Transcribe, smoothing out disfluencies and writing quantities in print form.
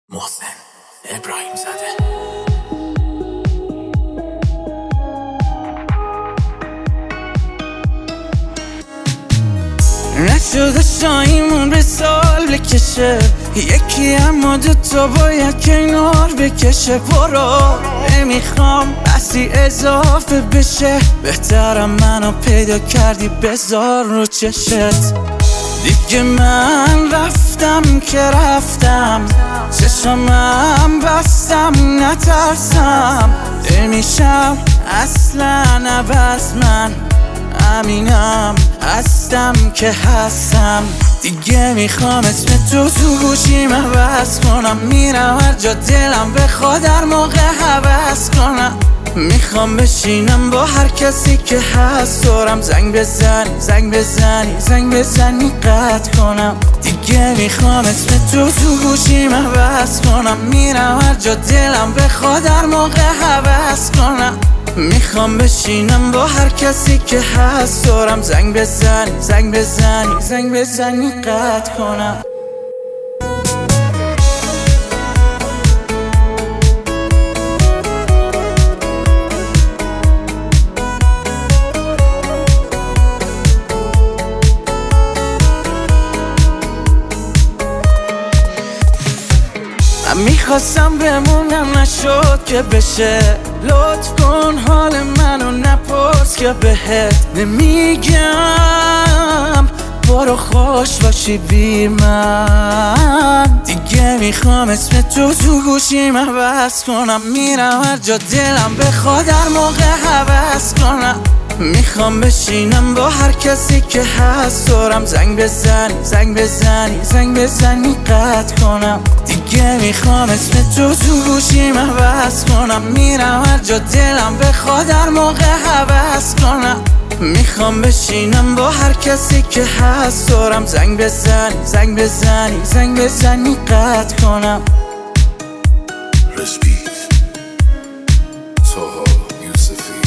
محسن ابراهیم زده. نشده شایمون به سال بکشه یکی، اما دوتا باید کنار بکشه. برو نمیخوام بسی اضافه بشه، بهترم منو پیدا کردی بذار رو چشت. دیگه من رفتم که رفتم، چشمم بستم نترسم. نمیشم اصلا عوض، من همینم هستم که هستم. دیگه میخوام اسم تو گوشیم عوض کنم، میرم هر جا دلم بخواد هر موقع حوض کنم. میخوام بشینم با هر کسی که هست، دورم زنگ بزنی قطع کنم. دیگه میخوام اسم تو گوشیم عوض کنم، میرم هر جا دلم بخواد هر موقع حوض کنم. میخوام بشینم با هر کسی که هست، دورم زنگ بزنی قطع کنم. من میخواستم بمونم نشد که بشه، لطف کن حال منو نپرس که بهت نمیگم. برو خوش باشی بی من. دیگه میخوام اسم تو گوشیم عوض کنم، میرم هر جا دلم بخواد هر موقع حوض کنم. میخوام بشینم با هر کسی که هست، دورم زنگ بزنی قطع کنم. دیگه میخوام اسم تو گوشیم عوض کنم، میرم هر جا دلم بخواد هر موقع حوض کنم. میخوام بشینم با هر کسی که هست، دورم زنگ بزنی قطع کنم. Respect. Soho Yusufi.